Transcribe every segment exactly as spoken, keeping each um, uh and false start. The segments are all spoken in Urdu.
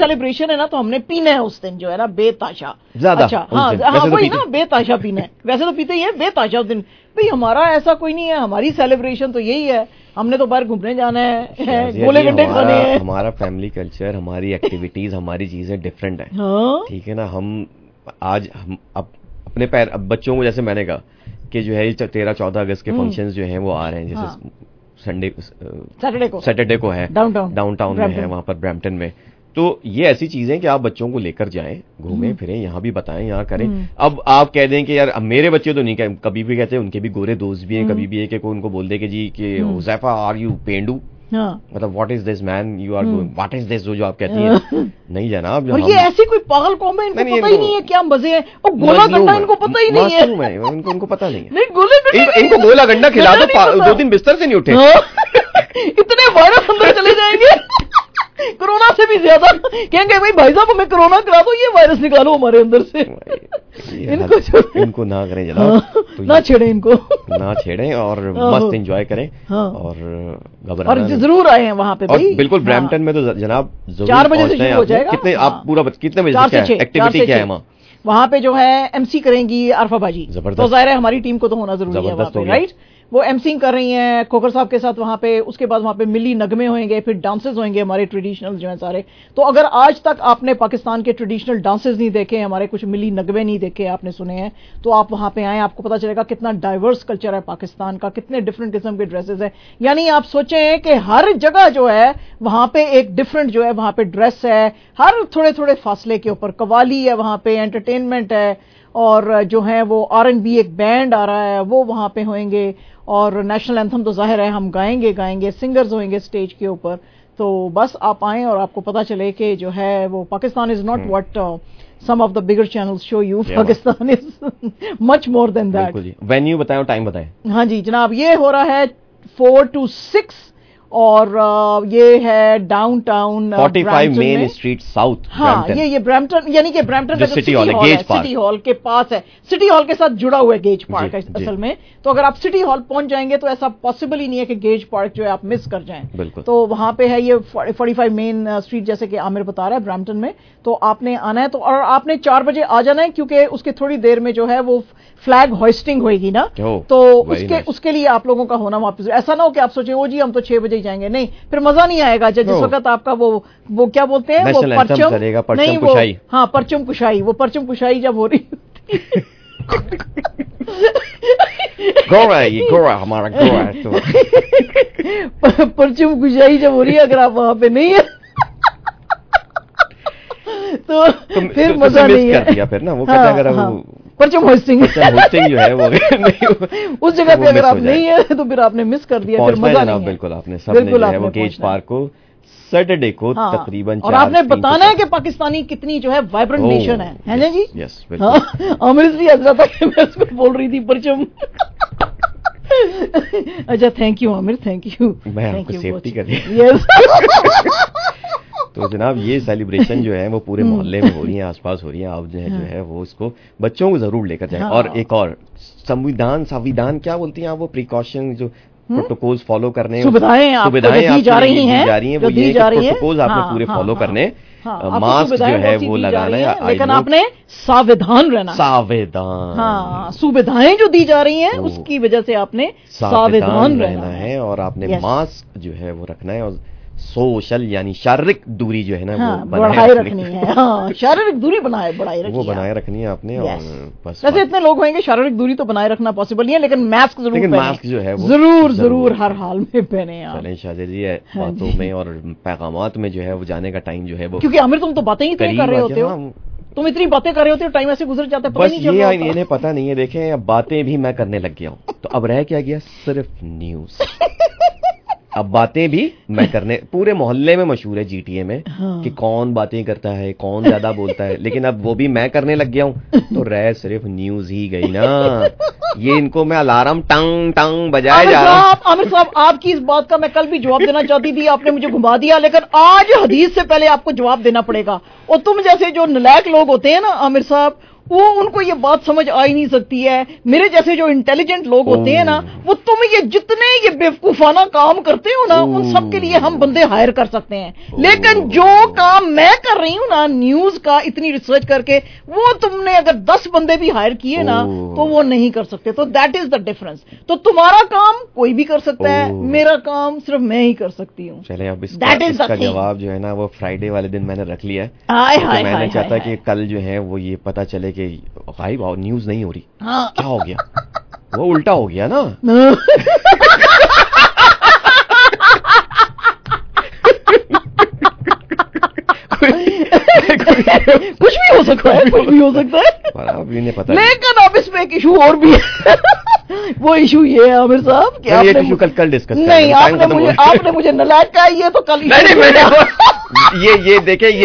سیلیبریشن ہے نا تو ہم نے پینا ہے اس دن جو ہے نا بے تاشا زیادہ. اچھا ہاں ہاں وہی نا بے تاشا پینا ہے. ویسے تو پیتے ہی ہے بے تاشا اس دن. بھائی ہمارا ایسا کوئی نہیں ہے, ہماری سیلیبریشن تو یہی ہے, ہم نے تو باہر گھومنے جانا ہے, گولے گنڈے کھانے ہیں. ہمارا فیملی کلچر, ہماری ایکٹیویٹیز, ہماری چیزیں ڈفرینٹ ہیں, ٹھیک ہے نا. ہم آج ہم اپنے پیر بچوں کو, جیسے میں نے کہا کہ جو ہے تیرہ چودہ اگست کے فنکشنز جو ہیں وہ آ رہے ہیں, جیسے سنڈے سیٹرڈے کو سیٹرڈے کو ہے ڈاؤن ٹاؤن ڈاؤن ٹاؤن میں ہے, وہاں پر برمپٹن میں. تو یہ ایسی چیزیں کہ آپ بچوں کو لے کر جائیں, گھومیں پھریں, یہاں بھی بتائیں, یہاں کریں. اب آپ کہہ دیں کہ یار میرے بچے تو نہیں کہ کبھی بھی کہتے ہیں, ان کے بھی گورے دوست بھی ہیں, کبھی بھی ہے کہ کوئی ان کو بول دے کہ جی کہ حذیفہ آر یو پینڈو, مطلب what is this man you are doing, what is this جو آپ کہتی ہیں. نہیں جناب, اور یہ ایسی کوئی پاگل قوم ہے, ان کو پتہ ہی نہیں ہے کیا مزے ہیں. اور گولا گنڈا ان کو پتہ ہی نہیں ہے, ان کو ان کو پتہ نہیں ہے. نہیں گولے ان کو گولا گنڈا کھلا دو, دو دن بستر سے نہیں اٹھے, اتنے وائرس اندر چلے جائیں گے کورونا سے بھی زیادہ. کہیں گے بھائی بھائی صاحب ہمیں کورونا کرا دو, یہ وائرس نکالو ہمارے اندر سے. ان کو نہ کریں جناب, نہ چھیڑیں, ان کو نہ چھیڑیں, اور مست انجوائے کریں, اور اور ضرور آئے ہیں وہاں پہ. بالکل برمپٹن میں تو جناب چار بجے سے شروع ہو جائے گا. کتنے آپ پورا کتنے بجے ایکٹیویٹی کیا ہے وہاں؟ وہاں پہ جو ہے ایم سی کریں گی عارفہ باجی, تو ظاہر ہے ہماری ٹیم کو تو ہونا ضروری ہے وہاں پہ, رائٹ. وہ ایم سنگ کر رہی ہیں کھوکھر صاحب کے ساتھ وہاں پہ. اس کے بعد وہاں پہ ملی نغمے ہوئیں گے, پھر ڈانسز ہوئیں گے ہمارے ٹریڈیشنل جو ہیں سارے. تو اگر آج تک آپ نے پاکستان کے ٹریڈیشنل ڈانسز نہیں دیکھے, ہمارے کچھ ملی نغمے نہیں دیکھے, آپ نے سنے ہیں, تو آپ وہاں پہ آئیں, آپ کو پتا چلے گا کتنا ڈائیورس کلچر ہے پاکستان کا, کتنے ڈفرینٹ قسم کے ڈریسز ہیں. یعنی آپ سوچیں کہ ہر جگہ جو ہے وہاں پہ ایک ڈفرینٹ جو ہے وہاں پہ ڈریس ہے, ہر تھوڑے تھوڑے فاصلے کے اوپر. قوالی ہے وہاں پہ, انٹرٹینمنٹ ہے, اور جو ہے وہ آر این بی ایک بینڈ آ رہا ہے وہ وہاں پہ ہوئیں گے, اور نیشنل اینتھم تو ظاہر ہے ہم گائیں گے گائیں گے سنگرز ہوئیں گے اسٹیج کے اوپر. تو بس آپ آئیں اور آپ کو پتا چلے کہ جو ہے وہ Pakistan is not what some of the bigger channels show you, Pakistan is much more than that. Venue بتائیں, ٹائم بتائیں. ہاں جی جناب, یہ ہو رہا ہے فور ٹو سکس, اور یہ ہے downtown forty five main street south. ہاں یہ یہ برمپٹن, یعنی کہ برمپٹن کا سٹی ہال ہے, سٹی ہال کے پاس ہے, سٹی ہال کے ساتھ جڑا ہوا ہے گیج پارک اصل میں. تو اگر آپ سٹی ہال پہنچ جائیں گے تو ایسا پاسبل ہی نہیں ہے کہ گیج پارک جو ہے آپ مس کر جائیں. تو وہاں پہ ہے یہ فورٹی فائیو مین اسٹریٹ, جیسے کہ عامر بتا رہا ہے برمپٹن میں. تو آپ نے آنا ہے, تو اور آپ نے چار بجے آ جانا ہے, کیونکہ اس کے تھوڑی دیر میں جو ہے وہ فلیگ ہوئسٹنگ ہوئے گی نا, تو اس کے اس کے لیے آپ لوگوں کا ہونا واپس. ایسا نہ ہو کہ آپ سوچیں وہ جی ہم تو چھ بجے ہی جائیں گے, نہیں پھر مزہ نہیں آئے گا. جس وقت آپ کا وہ وہ کیا بولتے ہیں وہ پرچم, نہیں وہ ہاں پرچم کشائی, وہ پرچم کشائی جب ہو رہی ہمارا پرچم کشائی جب ہو رہی ہے, اگر آپ وہاں پہ نہیں ہے تو پھر مزہ نہیں ہے. پھر نا وہ کہتے ہیں اگر پرچم ہوسٹنگ جو ہے وہ اس جگہ پہ اگر آپ نہیں ہے تو پھر آپ نے مس کر دیا, پھر مزہ نہیں ہے. بالکل آپ نے سب نے جو ہے وہ گیج پارک کو سیٹرڈے کو تقریباً, اور آپ نے بتانا ہے کہ پاکستانی کتنی جو ہے وائبرنٹ نیشن ہے, ہے نا جی. عامر اس لیے حضرت کہ میں اس کو بول رہی تھی پرچم. اچھا thank you Aamir, thank you, میں آپ کو سیفٹی کر دیا. تو جناب یہ سیلیبریشن جو ہے وہ پورے محلے میں ہو رہی ہیں, آس پاس ہو رہی ہیں. آپ جو ہے جو ہے وہ اس کو بچوں کو ضرور لے کر جائیں. اور ایک اور سمویدھان سمویدھان کیا بولتی ہیں آپ, وہ پریکاشن جو پروٹوکولز فالو کرنے, سویدھائیں دی جا رہی ہیں, وہ یہ پروٹوکولز آپ نے پورے فالو کرنے, ماسک جو ہے وہ لگانا ہے, لیکن آپ نے ساودھان رہنا. ساودھان, ہاں سویدھائیں جو دی جا رہی ہیں اس کی وجہ سے آپ نے ساودھان رہنا ہے, اور آپ نے ماسک جو ہے وہ رکھنا ہے, اور سوشل یعنی شاریرک دوری جو ہے نا وہ بنائے رکھنی ہے. ہاں شاریرک دوری بنائے بڑھائی رکھنی ہے, وہ بنائے رکھنی ہے آپ نے. اور بس ویسے اتنے لوگ ہوئیں گے شاریرک دوری تو بنائے رکھنا پاسبل نہیں ہے, لیکن ماسک ضرور لیکن ماسک جو ہے وہ ضرور ضرور ہر حال میں پہنے. چلیں شاہجہ جی, باتوں میں اور پیغامات میں جو ہے وہ جانے کا ٹائم جو ہے وہ, کیونکہ عامر تم تو باتیں ہی کر رہے ہوتے ہو, تم اتنی باتیں کر رہے ہوتے ہو, ٹائم ایسے گزر جاتا ہے پتہ نہیں چلتا. بس یہ انہیں پتہ نہیں ہے. دیکھیں اب باتیں بھی میں کرنے لگ گیا ہوں, تو اب رہ کیا گیا, صرف نیوز. اب باتیں بھی میں کرنے, پورے محلے میں مشہور ہے جی ٹی اے میں کہ کون باتیں کرتا ہے, کون زیادہ بولتا ہے, لیکن اب وہ بھی میں کرنے لگ گیا ہوں, تو رہ صرف نیوز ہی گئی نا. یہ ان کو میں الارم ٹنگ ٹنگ بجائے جا رہا ہوں. عامر صاحب آپ کی اس بات کا میں کل بھی جواب دینا چاہتی تھی, آپ نے مجھے گھما دیا, لیکن آج حدیث سے پہلے آپ کو جواب دینا پڑے گا. اور تم جیسے جو نلائق لوگ ہوتے ہیں نا عامر صاحب, وہ ان کو یہ بات سمجھ آ ہی نہیں سکتی ہے. میرے جیسے جو انٹیلیجنٹ لوگ ہوتے ہیں نا, وہ تم یہ جتنے یہ بیوقوفانہ کام کرتے ہو نا, ان سب کے لیے ہم بندے ہائر کر سکتے ہیں. لیکن جو کام میں کر رہی ہوں نا نیوز کا, اتنی ریسرچ کر کے, وہ تم نے اگر دس بندے بھی ہائر کیے نا تو وہ نہیں کر سکتے. تو دیٹ از دا ڈفرنس. تو تمہارا کام کوئی بھی کر سکتا ہے, میرا کام صرف میں ہی کر سکتی ہوں. چلیں اب اس کا جواب جو ہے نا وہ فرائیڈے والے دن میں نے رکھ لیا ہے. میں نے چاہتا کہ کل جو ہے وہ یہ پتا چلے کہ غائب نیوز نہیں ہو رہی, کیا ہو گیا, وہ الٹا ہو گیا نا. کچھ بھی ہو سکتا ہے, کچھ بھی ہو سکتا ہے. پتا لیکن اب اس میں ایک ایشو اور بھی ہے. وہ ایشو یہ ہے عامر صاحب کہ ایشو کل کل ڈسکس نہیں, آپ نے مجھے آپ نے مجھے نلائق کہا, یہ تو کل یہ یہ دیکھیں یہ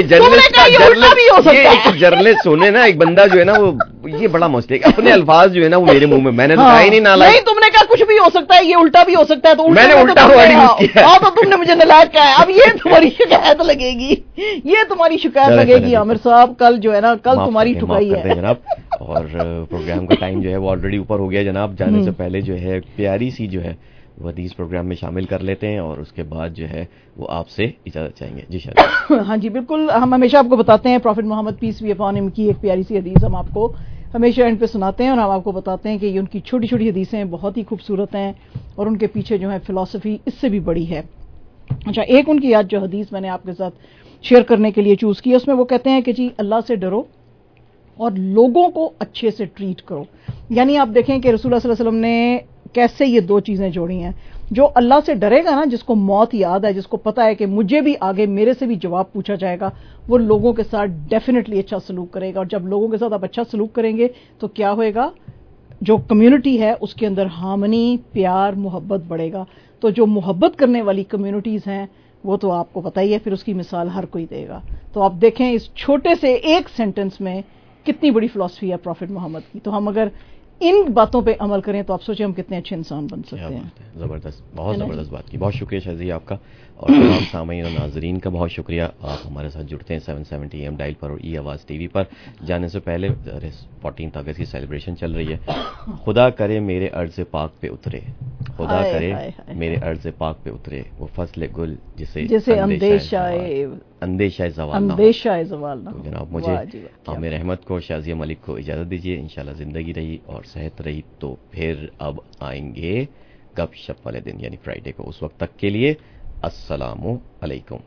جرنلسٹ جرنلسٹ ہونے نا, ایک بندہ جو ہے نا وہ یہ بڑا مسٹیک, اپنے الفاظ جو ہے نا وہ میرے منہ میں, میں نے کہا ہی نہیں نالائق. نہیں, تم نے کہا کچھ بھی ہو سکتا ہے, یہ الٹا بھی ہو سکتا ہے, تو میں نے الٹا ہوا یوز کیا. ہاں تو تم نے مجھے نلائق کہا ہے. اب یہ تمہاری شکایت لگے گی, یہ تمہاری شکایت لگے گی عامر صاحب. کل جو ہے نا کل تمہاری ٹھکائی ہے جناب. اور پروگرام کا ٹائم جو ہے وہ آلریڈی اوپر ہو گیا جناب. جانے سے پہلے جو ہے پیاری سی جو ہے وہ حدیث پروگرام میں شامل کر لیتے ہیں, اور اس کے بعد جو ہے وہ آپ سے اجازت چاہیں گے. جی شاید. ہاں جی بالکل, ہم ہمیشہ آپ کو بتاتے ہیں prophet Muhammad peace be upon ہم کی ایک پیاری سی حدیث ہم آپ کو ہمیشہ اینڈ پہ سناتے ہیں, اور ہم آپ کو بتاتے ہیں کہ یہ ان کی چھوٹی چھوٹی حدیثیں بہت ہی خوبصورت ہیں, اور ان کے پیچھے جو ہے فلسفی اس سے بھی بڑی ہے. اچھا, ایک ان کی یاد جو حدیث میں نے آپ کے ساتھ شیئر کرنے کے لیے چوز کی, اس میں وہ کہتے ہیں کہ جی اللہ سے ڈرو اور لوگوں کو اچھے سے ٹریٹ کرو. یعنی آپ دیکھیں کہ رسول اللہ صلی اللہ علیہ وسلم نے کیسے یہ دو چیزیں جوڑی ہیں. جو اللہ سے ڈرے گا نا, جس کو موت یاد ہے, جس کو پتا ہے کہ مجھے بھی آگے میرے سے بھی جواب پوچھا جائے گا, وہ لوگوں کے ساتھ ڈیفینیٹلی اچھا سلوک کرے گا. اور جب لوگوں کے ساتھ آپ اچھا سلوک کریں گے تو کیا ہوئے گا, جو کمیونٹی ہے اس کے اندر ہارمنی, پیار, محبت بڑھے گا. تو جو محبت کرنے والی کمیونٹیز ہیں وہ تو آپ کو پتہ ہی ہے, پھر اس کی مثال ہر کوئی دے گا. تو آپ دیکھیں اس چھوٹے سے ایک سینٹنس میں کتنی بڑی فلسفی ہے پروفٹ محمد کی. تو ہم اگر ان باتوں پہ عمل کریں تو آپ سوچیں ہم کتنے اچھے انسان بن سکتے ہیں. زبردست, بہت زبردست بات کی. بہت شکریہ شہزی آپ کا, اور تمام سامعین اور ناظرین کا بہت شکریہ. آپ ہمارے ساتھ جڑتے ہیں سیون سیونٹی ایم ڈائل پر اور ای آواز ٹی وی پر. جانے سے پہلے فورٹینتھ اگست کی سیلیبریشن چل رہی ہے. خدا کرے میرے عرض پاک پہ اترے, خدا کرے میرے عرض پاک پہ اترے وہ فصل گل جسے جسے اندیشہ اندیشہ زوال اندیشہ زوال نہ. جناب مجھے عامر احمد کو, شازیہ ملک کو اجازت دیجیے. انشاءاللہ زندگی رہی اور صحت رہی تو پھر اب آئیں گے گپ شپ والے دن, یعنی فرائیڈے کو. اس وقت تک کے لیے السلام علیکم.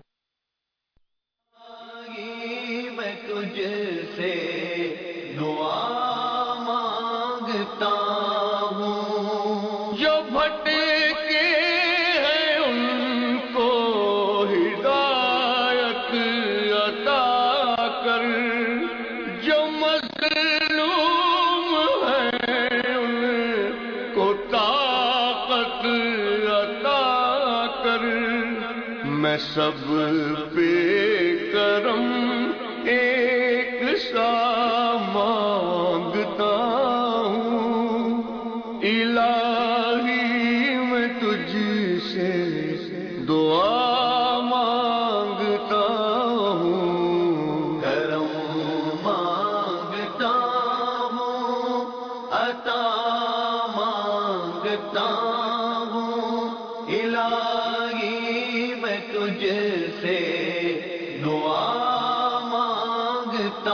میں تجھ سے دعا مانگتا ہوں, جو بھٹکے ہیں ان کو ہدایت عطا کر, جو مظلوم ہیں ان کو طاقت عطا کر. میں سب پہ کرم ایک سا مانگتا ہوں, الہی میں تجھ سے دعا مانگتا ہوں, کرم مانگتا ہوں, عطا مانگتا ہوں, الہی میں تجھ سے دعا مانگتا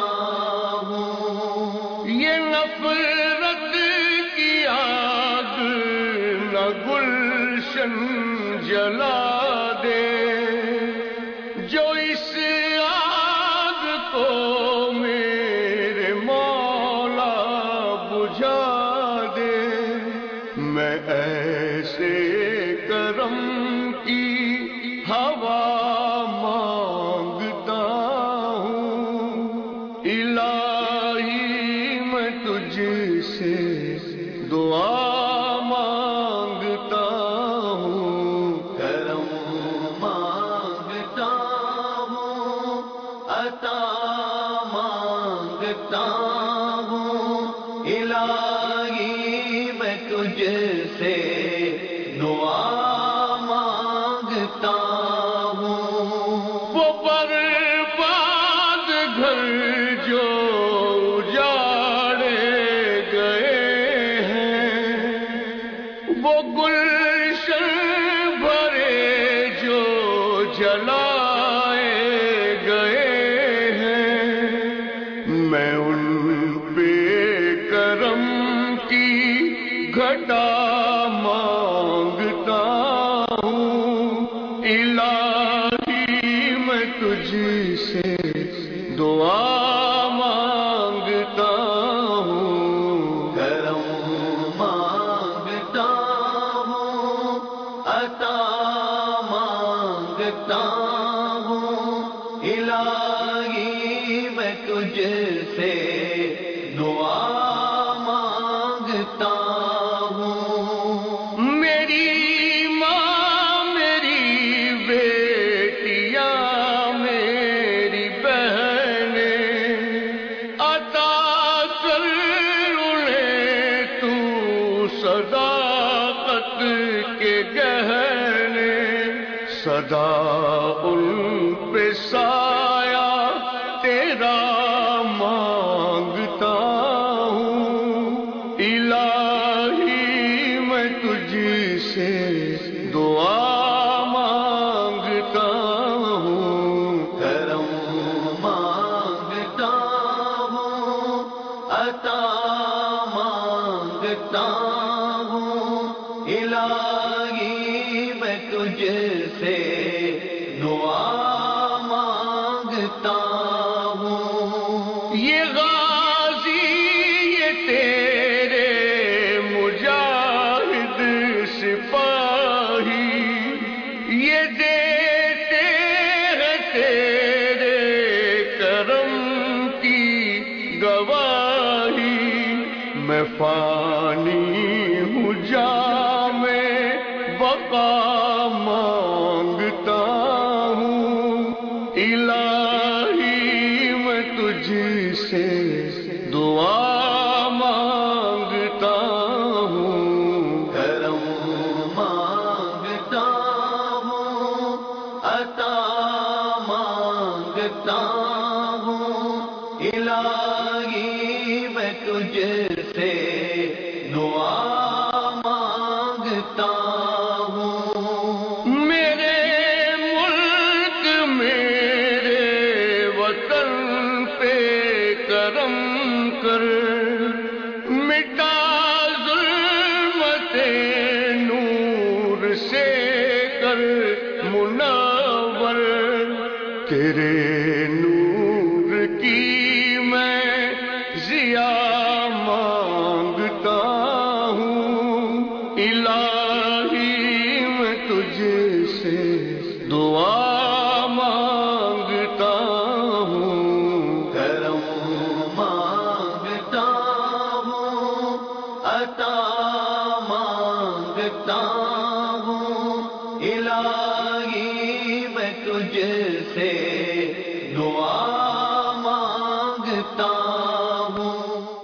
ہوں. یہ نفرت کی آگ نہ گلشن جلا دے, جو اس آگ کو میرے مولا بجھا دے. میں ایسے کرم کی ہوا مانگتا ہوں, الہی میں تجھ سے دعا مانگتا ہوں, کرم مانگتا ہوں, عطا مانگتا ہوں, الہی میں تجھ سے دعا مانگتا ہوں. وہ برباد گھر جو اجاڑ میں ان پہ کرم کی گھٹا مانگتا ہوں الہی میں تجھ سے دعا مانگتا ہوں کرم مانگتا ہوں عطا مانگتا ہوں الہی میں تجھ سے دعا مانگتا ہوں میری ماں میری بیٹیاں میری بہنیں عطا کر انہیں تو صداقت کے گہنے صدا ان پہ سایہ تیرا مانگتا ہوں الہی میں تجھ سے دعا مانگتا ہوں کرم مانگتا ہوں عطا مانگتا ہوں الہی میں تجھ سے دعا مانگتا ہوں یہ غازی یہ تیرے مجاہد سپاہی یہ دیتے ہیں تیرے کرم کی گواہی میں فانی ہوں جام بقا مانگتا ہوں الہی میں تجھ سے دعا مانگتا ہوں کرم مانگتا ہوں عطا مانگتا ہوں الہی میں تجھ سے دعا مانگتا ہوں میرے ملک میرے وطن پہ کرم کر مٹا ظلمت نور سے کر منور تیرے نور کی میں ضیا مانگتا ہوں الہی میں تجھ سے دعا مانگتا ہوں کرم مانگتا ہوں عطا مانگتا ہوں الہی میں تجھ سے دعا مانگتا ہوں.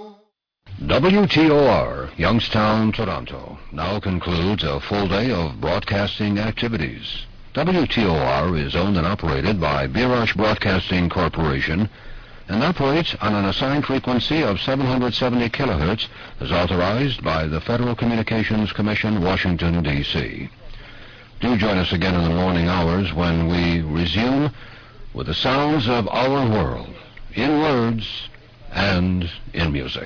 W T O R, Youngstown, Toronto, now concludes a full day of broadcasting activities. W T O R is owned and operated by Birash Broadcasting Corporation and operates on an assigned frequency of seven hundred seventy kilohertz as authorized by the Federal Communications Commission, Washington, D C Do join us again in the morning hours when we resume with the sounds of our world, in words and in music.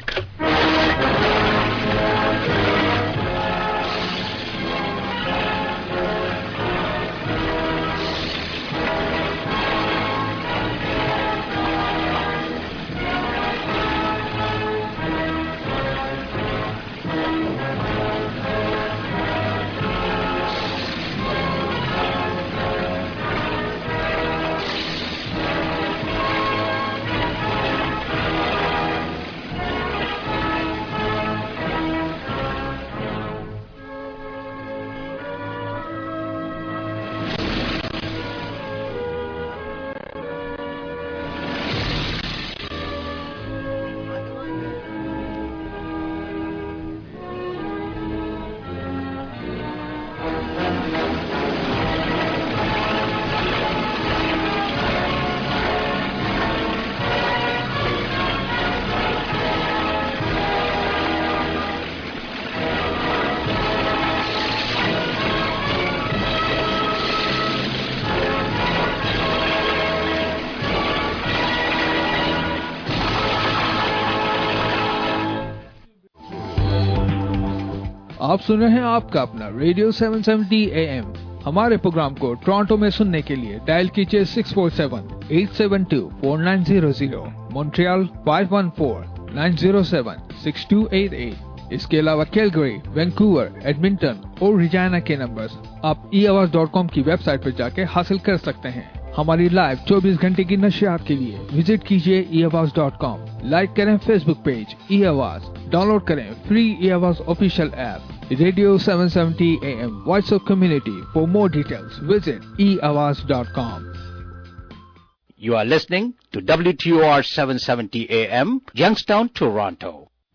आप सुन रहे हैं आपका अपना radio seven seventy A M. हमारे प्रोग्राम को टोरंटो में सुनने के लिए डायल कीजिए six four seven eight seven two four nine zero zero, Montreal five one four nine zero seven six two eight eight. इसके अलावा कैलगरी, वैंकूवर, एडमिंटन और रिजाना के नंबर्स आप ई आवाज डॉट कॉम की वेबसाइट पर जाके हासिल कर सकते हैं। हमारी लाइव चौबीस घंटे की नशियात के लिए विजिट कीजिए E Awaz dot com. Like करें Facebook page E Awaz, download करें free E Awaz official app radio seven seventy A M voice of community. For more details visit E Awaz dot com. You are listening to W T O R seven seventy A M, Youngstown, Toronto.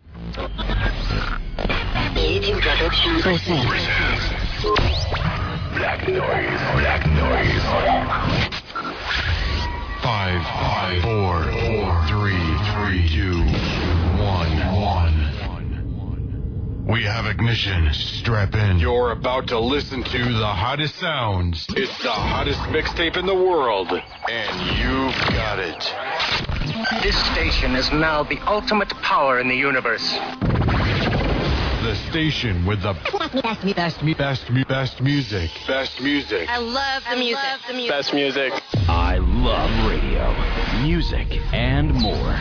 Black noise, black noise. Five, five, four, four, three, three, two, one, one. We have ignition. Strap in. You're about to listen to the hottest sounds. It's the hottest mixtape in the world, and you've got it. This station is now the ultimate power in the universe. The station with the best, best, best, best, best music. Best music. I love the music. Love the music. Best music. I love radio, music, and more.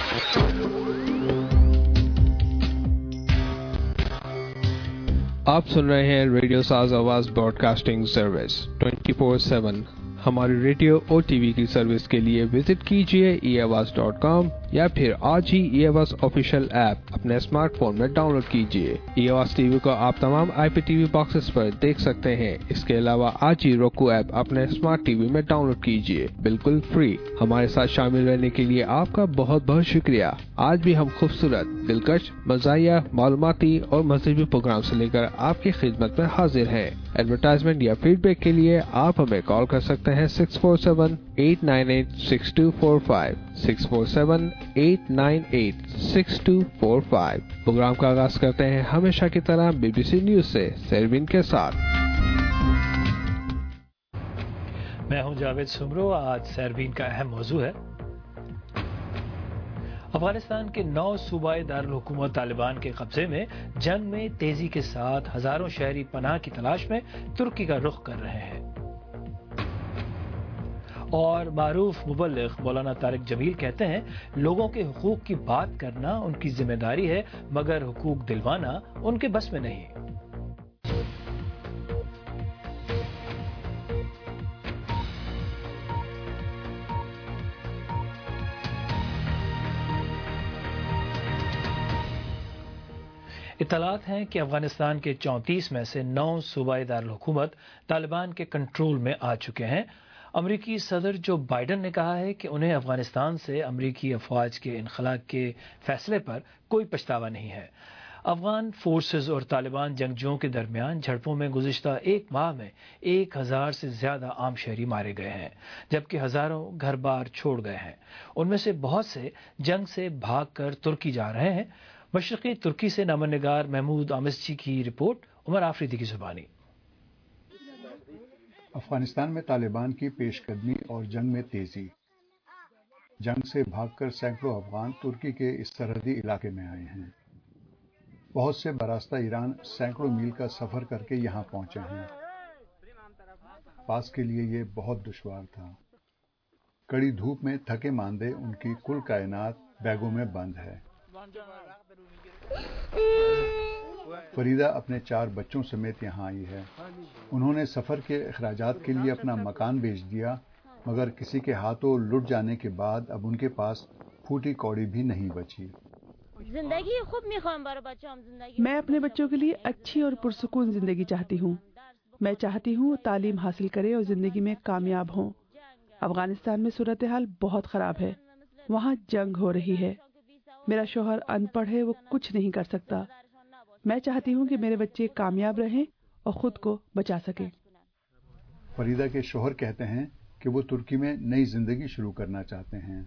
आप सुन रहे हैं radio Saaz Awaz broadcasting service twenty four seven. हमारी रेडियो और टीवी की सर्विस के लिए विजिट कीजिए ई आवाज डॉट कॉम या फिर आज ही ई आवाज ऑफिशियल ऐप अपने स्मार्टफोन में डाउनलोड कीजिए। ई आवाज टीवी को आप तमाम आईपीटीवी बॉक्सेस पर देख सकते हैं। इसके अलावा आज ही roku ऐप अपने स्मार्ट टीवी में डाउनलोड कीजिए, बिल्कुल फ्री। हमारे साथ शामिल रहने के लिए आपका बहुत बहुत शुक्रिया। आज भी हम खूबसूरत, दिलकश, मज़ाहिया, मालूमाती और मज़हबी प्रोग्राम से लेकर आपकी खिदमत में हाजिर हैं। एडवर्टाइजमेंट या फीडबैक के लिए आप हमें कॉल कर सकते हैं six four seven eight nine eight six two four five six four seven eight nine eight six two four five. Program का आगाज करते हैं हमेशा की तरह बीबीसी न्यूज से सरवीन के साथ। मैं हूं जावेद सुमरो। आज सरवीन का अहम मौजू है अफगानिस्तान के नौ सूबाई दारुल हुकूमत तालिबान के कब्जे में। जंग में तेजी के साथ हजारों शहरी पनाह की तलाश में तुर्की का रुख कर रहे हैं। और मारूफ मुबल्लिग मौलाना तारिक जमील कहते हैं लोगों के हुकूक की बात करना उनकी जिम्मेदारी है, मगर हुकूक दिलवाना उनके बस में नहीं। इत्तलात हैं कि अफगानिस्तान के चौंतीस में से नौ सूबाई दारुल हुकूमत तालिबान के कंट्रोल में आ चुके हैं। अमरीकी सदर जो बाइडन ने कहा है कि उन्हें अफगानिस्तान से अमरीकी अफवाज के इनखला के फैसले पर कोई पछतावा नहीं है। अफगान फोर्सेज और तालिबान जंगजुओं के दरमियान झड़पों में गुज़िश्ता एक माह में एक हजार से ज्यादा आम शहरी मारे गए हैं, जबकि हजारों घर बार छोड़ गए हैं। उनमें से बहुत से जंग से भागकर तुर्की जा रहे हैं। मशरक़ी तुर्की से नामनिगार महमूद आमिस्ची की रिपोर्ट, उमर आफरीदी की जुबानी। अफगानिस्तान में तालिबान की पेशकदमी और जंग में तेजी। जंग से भागकर सैकड़ों अफगान तुर्की के इस सरहदी इलाके में आए हैं। बहुत से बरास्ता ईरान सैकड़ों मील का सफर करके यहाँ पहुंचे हैं। पास के लिए ये बहुत दुश्वार था। कड़ी धूप में थके मांदे उनकी कुल कायनात बैगों में बंद है। फरीदा अपने चार बच्चों समेत यहाँ आई है। उन्होंने सफर के अखराजात के लिए अपना मकान बेच दिया, मगर किसी के हाथों लुट जाने के बाद अब उनके पास फूटी कौड़ी भी नहीं बची। मैं अपने बच्चों के लिए अच्छी और पुरसुकून जिंदगी चाहती हूँ। मैं चाहती हूँ तालीम हासिल करें और जिंदगी में कामयाब हों। अफगानिस्तान में सूरत हाल बहुत खराब है। वहाँ जंग हो रही है। मेरा शोहर अनपढ़ है, वो कुछ नहीं कर सकता। मैं चाहती हूँ कि मेरे बच्चे कामयाब रहें और खुद को बचा सकें। फरीदा के शोहर कहते हैं कि वो तुर्की में नई जिंदगी शुरू करना चाहते हैं।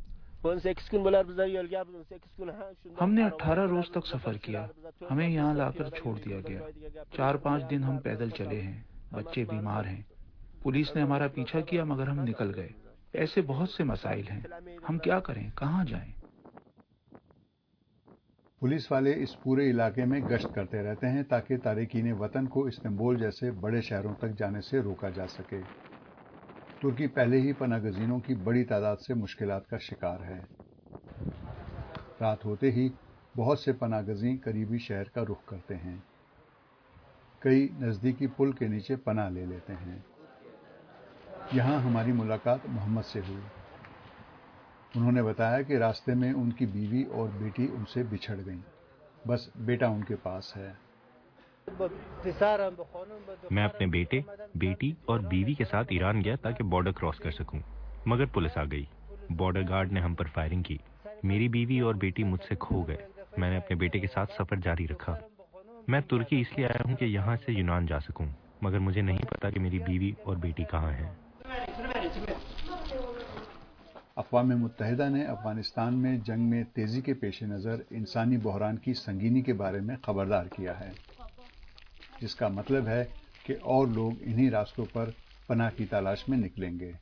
हमने अठारह रोज तक सफर किया। हमें यहाँ लाकर छोड़ दिया गया। चार पाँच दिन हम पैदल चले हैं। बच्चे बीमार हैं। पुलिस ने हमारा पीछा किया, मगर हम निकल गए। ऐसे बहुत से मसाइल हैं। हम क्या करें, कहाँ जाएं? पुलिस वाले इस पूरे इलाके में गश्त करते रहते हैं ताकि तारिकीन वतन को इस्तांबुल जैसे बड़े शहरों तक जाने से रोका जा सके। तुर्की पहले ही पनाहगज़ीनों की बड़ी तादाद से मुश्किलात का शिकार है। रात होते ही बहुत से पनाहगज़ीन करीबी शहर का रुख करते हैं। कई नज़दीकी पुल के नीचे पनाह ले लेते हैं। यहाँ हमारी मुलाकात मोहम्मद से हुई। उन्होंने बताया कि रास्ते में उनकी बीवी और बेटी उनसे बिछड़ गईं। बस बेटा उनके पास है। मैं अपने बेटे, बेटी और बीवी के साथ ईरान गया ताकि बॉर्डर क्रॉस कर सकूं, मगर पुलिस आ गई। बॉर्डर गार्ड ने हम पर फायरिंग की। मेरी बीवी और बेटी मुझसे खो गए। मैंने अपने बेटे के साथ सफर जारी रखा। मैं तुर्की इसलिए आया हूं कि यहां से यूनान जा सकूं, मगर मुझे नहीं पता कि मेरी बीवी और बेटी कहां हैं। अक़वाम मुत्तहिदा ने अफगानिस्तान में जंग में तेजी के पेश नज़र इंसानी बहरान की संगीनी के बारे में खबरदार किया है, जिसका मतलब है कि और लोग इन्हीं रास्तों पर पनाह की तलाश में निकलेंगे।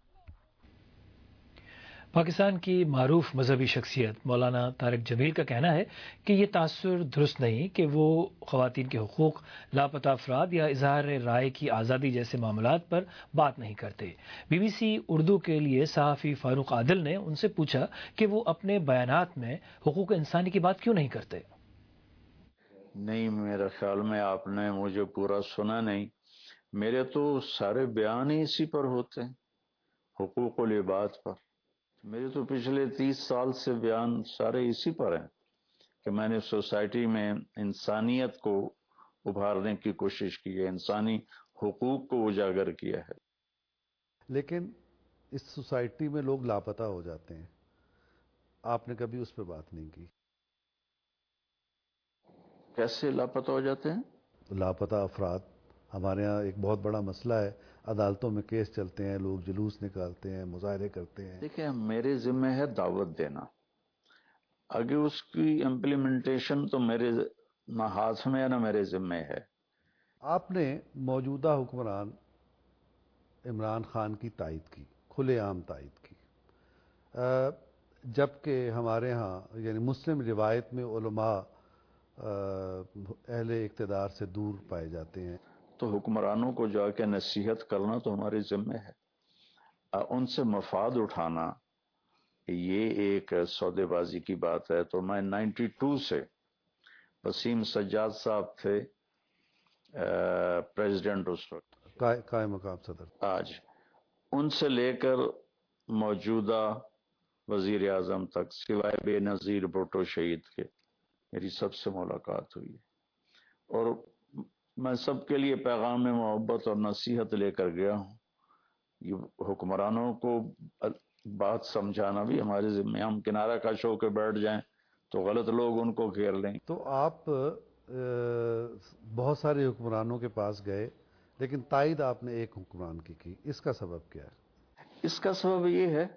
पाकिस्तान की मारूफ मजहबी शख्सियत मौलाना तारिक जमील का कहना है कि ये तासुर दुरुस्त नहीं कि वो ख़वातीन के हुकूक, लापता अफराद या इजहार राय की आज़ादी जैसे मामलात पर बात नहीं करते। बीबीसी उर्दू के लिए सहाफ़ी फारूक आदिल ने उनसे पूछा कि वो अपने बयानात में हुकूक इंसानी की बात क्यों नहीं करते। नहीं, मेरे ख्याल में आपने मुझे पूरा सुना नहीं। मेरे तो सारे बयान ही इसी पर होते हैं, हुकूकुल इबाद पर। मेरे तो पिछले तीस साल से बयान सारे इसी पर हैं कि मैंने सोसाइटी में इंसानियत को उभारने की कोशिश की है, इंसानी हुकूक को उजागर किया है। लेकिन इस सोसाइटी में लोग लापता हो जाते हैं, आपने कभी उस पर बात नहीं की। कैसे लापता हो जाते हैं? लापता अफराद हमारे यहाँ एक बहुत बड़ा मसला है। अदालतों में केस चलते हैं, लोग जुलूस निकालते हैं, मुजाहरे करते हैं। देखिए, मेरे जिम्मे है दावत देना, आगे उसकी इम्प्लीमेंटेशन तो मेरे ना हाथ में है ना मेरे जिम्मे है। आपने मौजूदा हुक्मरान इमरान खान की तायद की, खुलेआम तायद की, जबकि हमारे यहाँ यानी मुस्लिम रिवायत में उलमा अहले इक़्तिदार से दूर पाए जाते हैं। तो हुक्मरानों को जाके नसीहत करना तो हमारे जिम्मे है, उनसे मफाद उठाना ये एक सौदेबाजी की बात है। तो मैं बानवे से वसीम सज्जाद साहब थे प्रेसिडेंट उस वक्त, कायम मकाम सदर, आज उनसे लेकर मौजूदा वजीर आजम तक सिवाय बेनज़ीर भुट्टो शहीद के मेरी सबसे मुलाकात हुई है। और मैं सबके लिए पैगाम में मोहब्बत और नसीहत लेकर गया हूँ। ये हुक्मरानों को बात समझाना भी हमारे जिम्मे। हम किनारा कश होकर बैठ जाएं तो गलत लोग उनको घेर लें। तो आप बहुत सारे हुक्मरानों के पास गए, लेकिन तायद आपने एक हुक्मरान की की, इसका सबब क्या है? इसका सबब ये है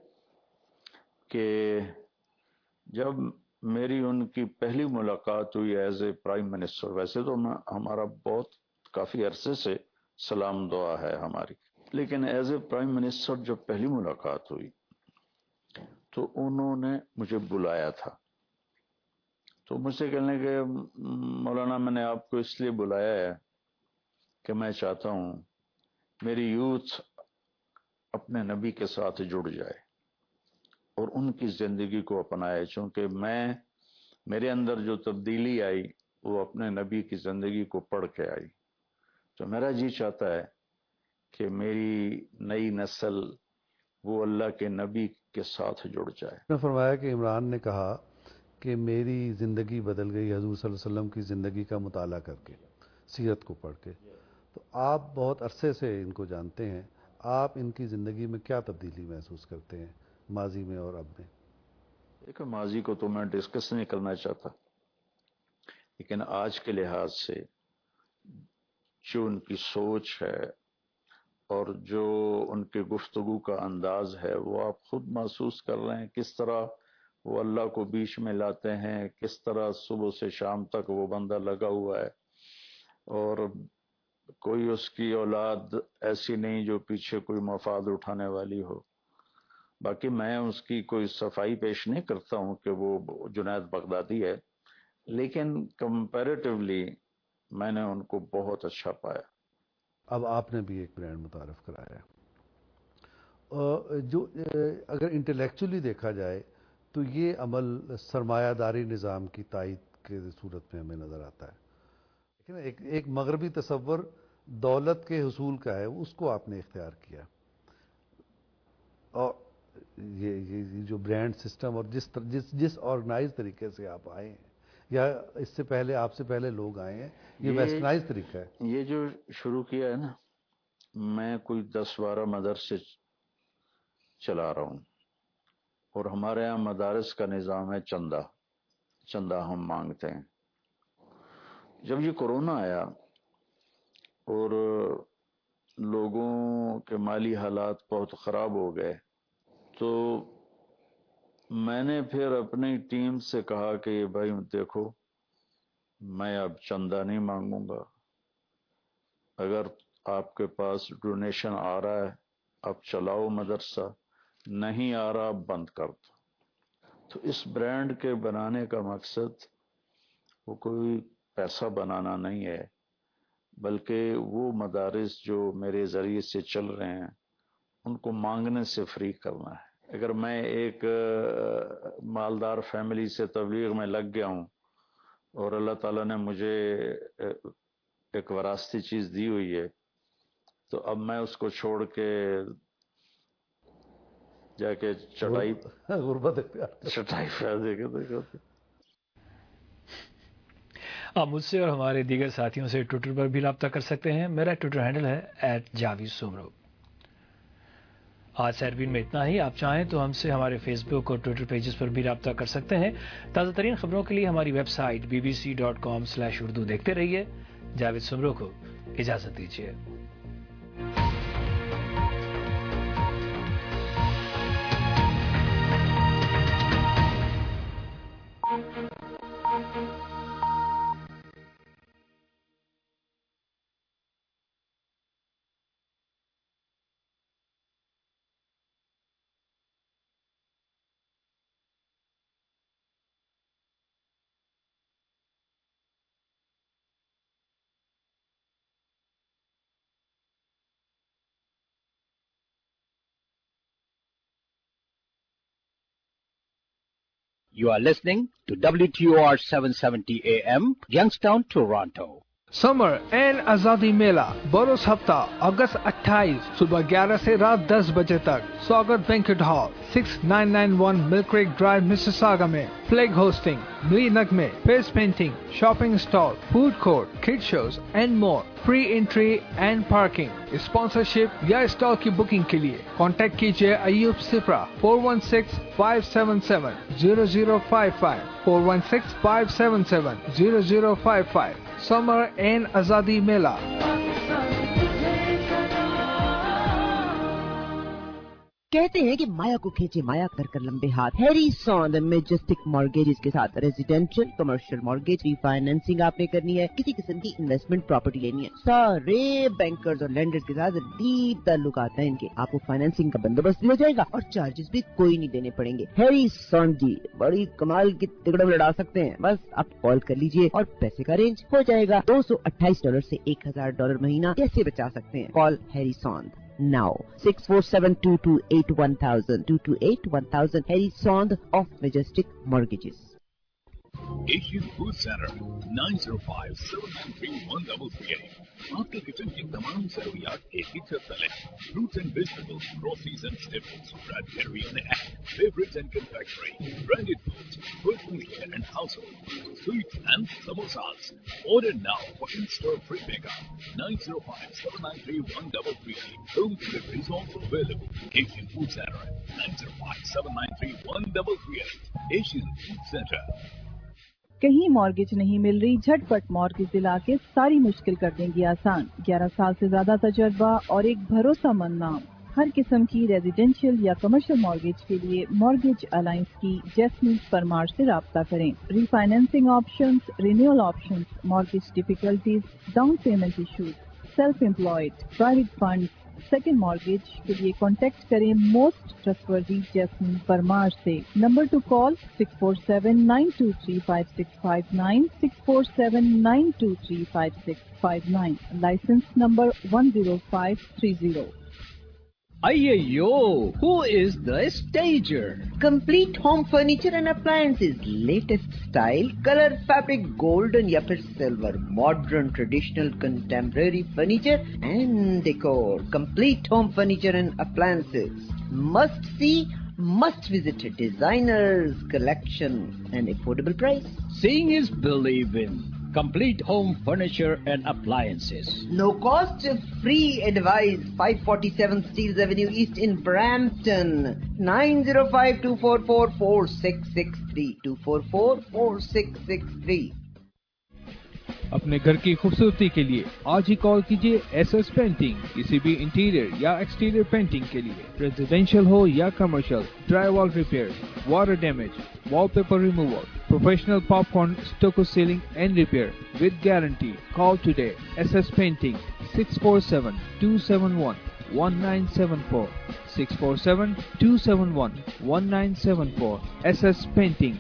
कि जब मेरी उनकी पहली मुलाकात हुई एज ए प्राइम मिनिस्टर, वैसे तो मैं हमारा बहुत काफी अरसे से सलाम दुआ है हमारी, लेकिन एज ए प्राइम मिनिस्टर जब पहली मुलाकात हुई तो उन्होंने मुझे बुलाया था। तो मुझसे कहने के मौलाना मैंने आपको इसलिए बुलाया है कि मैं चाहता हूं मेरी यूथ अपने नबी के साथ जुड़ जाए और उनकी जिंदगी को अपनाए, चूंकि मैं मेरे अंदर जो तब्दीली आई वो अपने नबी की जिंदगी को पढ़ के आई। तो मेरा जी चाहता है कि मेरी नई नस्ल वो अल्लाह के नबी के साथ जुड़ जाए। ने फरमाया कि इमरान ने कहा कि मेरी ज़िंदगी बदल गई हजूर सल्लल्लाहु अलैहि वसल्लम की ज़िंदगी का मुताला करके, सीरत को पढ़ के। तो आप बहुत अरसे से इनको जानते हैं, आप इनकी ज़िंदगी में क्या तब्दीली महसूस करते हैं माजी में और अब में? देखो, माजी को तो मैं डिस्कस नहीं करना चाहता, लेकिन आज के लिहाज से जो उनकी सोच है और जो उनके गुफ्तगू का अंदाज है वो आप खुद महसूस कर रहे हैं। किस तरह वो अल्लाह को बीच में लाते हैं, किस तरह सुबह से शाम तक वो बंदा लगा हुआ है, और कोई उसकी औलाद ऐसी नहीं जो पीछे कोई मफाद उठाने वाली हो। बाकी मैं उसकी कोई सफाई पेश नहीं करता हूं कि वो जुनैद बगदादी है, لیکن کمپیریٹیولی میں نے ان کو بہت اچھا پایا. اب آپ نے بھی ایک برانڈ متعارف کرایا ہے جو اگر انٹلیکچولی دیکھا جائے تو یہ عمل سرمایہ داری نظام کی تائید کے صورت میں ہمیں نظر آتا ہے. لیکن ایک ایک مغربی تصور دولت کے حصول کا ہے، اس کو آپ نے اختیار کیا. اور یہ یہ جو برانڈ سسٹم اور جس جس جس آرگنائز طریقے سے آپ آئے ہیں یا اس سے پہلے آپ سے پہلے لوگ آئے ہیں، یہ ویسٹرنائز طریقہ ہے. یہ جو شروع کیا ہے نا، میں کوئی دس بارہ مدرسے چلا رہا ہوں، اور ہمارے یہاں مدارس کا نظام ہے چندہ چندہ ہم مانگتے ہیں. جب یہ کورونا آیا اور لوگوں کے مالی حالات بہت خراب ہو گئے، تو میں نے پھر اپنی ٹیم سے کہا کہ بھائی دیکھو، میں اب چندہ نہیں مانگوں گا. اگر آپ کے پاس ڈونیشن آ رہا ہے اب چلاؤ مدرسہ، نہیں آ رہا بند کر دو. تو اس برانڈ کے بنانے کا مقصد وہ کوئی پیسہ بنانا نہیں ہے، بلکہ وہ مدارس جو میرے ذریعے سے چل رہے ہیں ان کو مانگنے سے فری کرنا ہے. اگر میں ایک مالدار فیملی سے تبلیغ میں لگ گیا ہوں اور اللہ تعالیٰ نے مجھے ایک وراثتی چیز دی ہوئی ہے، تو اب میں اس کو چھوڑ کے جا کے چٹائی غربت چٹائی پہ دیکھو. آپ مجھ سے اور ہمارے دیگر ساتھیوں سے ٹویٹر پر بھی رابطہ کر سکتے ہیں. میرا ٹویٹر ہینڈل ہے ایٹ جاوید سومرو. آج سیربین میں اتنا ہی. آپ چاہیں تو ہم سے ہمارے فیس بک اور ٹویٹر پیجز پر بھی رابطہ کر سکتے ہیں. تازہ ترین خبروں کے لیے ہماری website B B C dot com slash Urdu دیکھتے رہیے. جاوید سومرو کو اجازت دیجیے. You are listening to W T O R seven seventy A M, Youngstown, Toronto. Summer N Azadi Mela بروز ہفتہ اگست اٹھائیس صبح گیارہ سے رات دس بجے تک Swagat banquet hall six nine nine one mill creek drive Mississauga میں. فلیگ ہوسٹنگ، ملی نغمے، face painting, shopping stall, food court, kid shows and more. Free entry and parking. Sponsorship یا اسٹال کی بکنگ کے لیے کانٹیکٹ کیجیے Ayub Sapra four one six five seven seven zero zero five five four one six five seven seven zero zero five five. Summer N Azadi Mela. کہتے ہیں کہ مایا کو کھینچے مایا کر کر لمبے ہاتھ. ہیری سوند میجسٹک مارگیجز کے ساتھ residential commercial mortgage refinancing آپ نے کرنی ہے، کسی قسم کی انویسٹمنٹ پراپرٹی لینی ہے، سارے بینکرز اور لینڈرز کے ساتھ ڈیپ تعلقات ہیں ان کے. آپ کو فائنینسنگ کا بندوبست بھی ہو جائے گا اور چارجز بھی کوئی نہیں دینے پڑیں گے. ہیری سوند جی بڑی کمال کی تگڑا لڑا سکتے ہیں. بس آپ کال کر لیجئے اور پیسے کا رینج ہو جائے گا. دو سو اٹھائیس ڈالر سے ایک ہزار ڈالر مہینہ کیسے بچا سکتے ہیں؟ Call Harry Sond now six four seven two two eight one thousand two two eight one thousand. Harry Sond of Majestic Mortgages. Asian Food Center nine zero five seven nine three one three three eight. آپ کے کچن کی تمام ضروریات ایک ہی چھت تلے. Fruits and vegetables, groceries and staples, bread, dairy and egg, favorites and confectionery, branded foods, personal care and household, sweets and samosas. Order now for in-store free pickup. nine zero five seven nine three one three three eight. Home delivery is also available. Asian Food Center nine zero five seven nine three one three three eight. Asian Food Center. کہیں مارگیج نہیں مل رہی؟ جھٹ پٹ مارگیج دلا کے ساری مشکل کر دیں گی آسان. گیارہ سال سے زیادہ تجربہ اور ایک بھروسہ مند نام. ہر قسم کی ریزیڈینشیل یا کمرشل مارگیج کے لیے مارگیج الائنس کی جیسمین پرمار سے رابطہ کریں. Refinancing options, renewal options, mortgage difficulties, down payment issues, self employed, private fund, second mortgage के लिए कॉन्टेक्ट करें मोस्ट ट्रस्टवर्दी जैस्मिन परमार से। Number to call six four seven nine two three five six five nine, six four seven nine two three five six five nine, licence number one zero five three zero. Ayyo, who is the stager? Complete home furniture and appliances, latest style, color, fabric, golden या फिर silver, modern, traditional, contemporary furniture and decor. Complete home furniture and appliances. Must see, must visit designers, collection and affordable price. Seeing is believing. Complete home furniture and appliances. No cost, free advice. five forty-seven Steeles Avenue East in Brampton. nine zero five two four four four six six three. two four four four six six three. अपने घर की खूबसूरती के लिए आज ही कॉल कीजिए एस एस पेंटिंग। किसी भी इंटीरियर या एक्सटीरियर पेंटिंग के लिए, रेजिडेंशियल हो या commercial, dry wall repair, water damage, wallpaper removal, professional popcorn, stucco ceiling and repair with guarantee. Call today S S painting six four seven two seven one one nine seven four, six four seven two seven one one nine seven four. S S painting.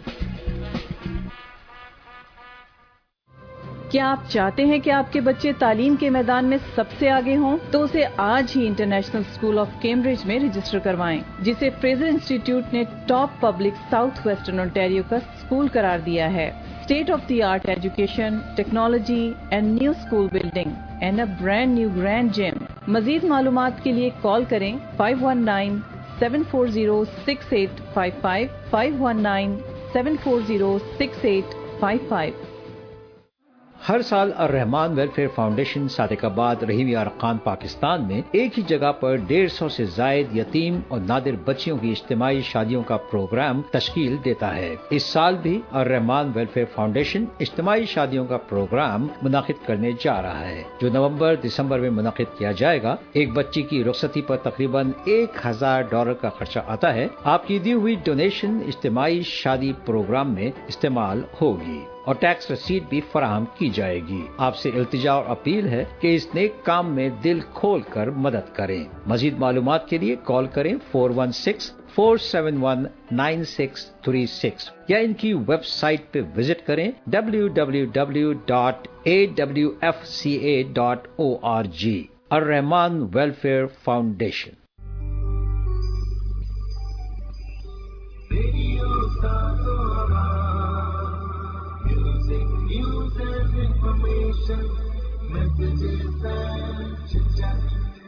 क्या आप चाहते हैं कि आपके बच्चे तालीम के मैदान में सबसे आगे हों? तो उसे आज ही इंटरनेशनल स्कूल ऑफ कैम्ब्रिज में रजिस्टर करवाएं, जिसे फ्रेजर इंस्टीट्यूट ने top public south western Ontario का स्कूल करार दिया है। State of the art education, technology and new school building and a brand new grand gym. मजीद मालूमात के लिए कॉल करें five one nine seven four zero six eight five five, five one nine seven four zero six eight five five. हर साल अर्रहमान वेलफेयर फाउंडेशन सादिकाबाद रहीम यार खान पाकिस्तान में एक ही जगह पर डेढ़ सौ से जायद यतीम और नादिर बच्चियों की इज्तिमाई शादियों का प्रोग्राम तश्कील देता है। इस साल भी अर्रहमान वेलफेयर फाउंडेशन इज्तिमाई शादियों का प्रोग्राम मुनाकिद करने जा रहा है, जो नवंबर दिसंबर में मुनाकिद किया जाएगा। एक बच्ची की रुखसती पर तकरीबन एक हजार डॉलर का खर्चा आता है। आपकी दी हुई डोनेशन इज्तिमाई शादी प्रोग्राम में इस्तेमाल होगी और टैक्स रसीद भी फराहम की जाएगी। आपसे इल्तिजा और अपील है कि इस नेक काम में दिल खोल कर मदद करें। मजीद मालूमात के लिए कॉल करें four one six four seven one nine six three six या इनकी वेबसाइट पे विजिट करें W W W dot A W F C A dot O R G. Arrahman welfare foundation. News and information, messages and chit-chat.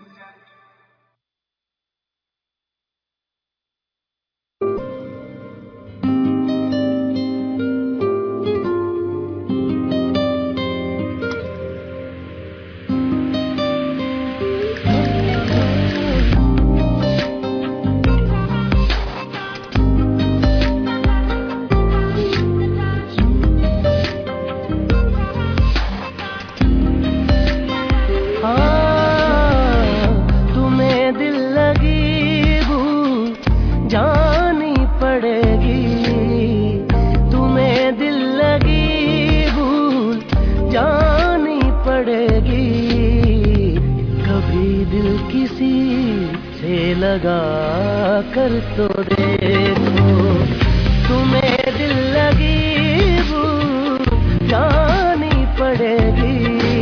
लगा कर तो देखो, तुम्हें दिल लगी भूल जानी पड़ेगी।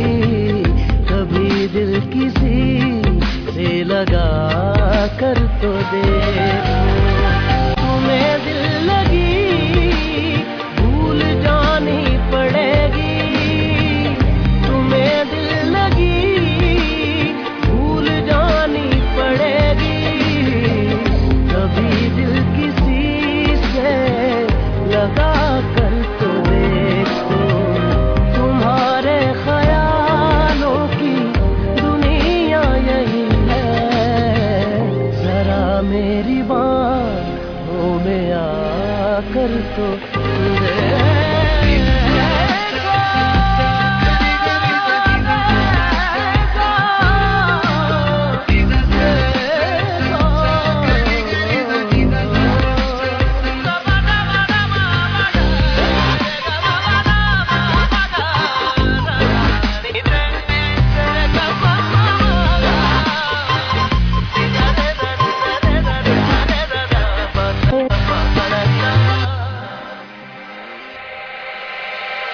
कभी दिल किसी से लगा कर तो देखो, तुम्हें दिल लगी भूल जानी पड़ेगी। तुम्हें दिल लगी भूल जानी पड़ेगी। कभी दिल किसी से लगा कर तो देखो, तुम्हारे ख्यालों की दुनिया यही है। जरा मेरी बाहों में आकर तो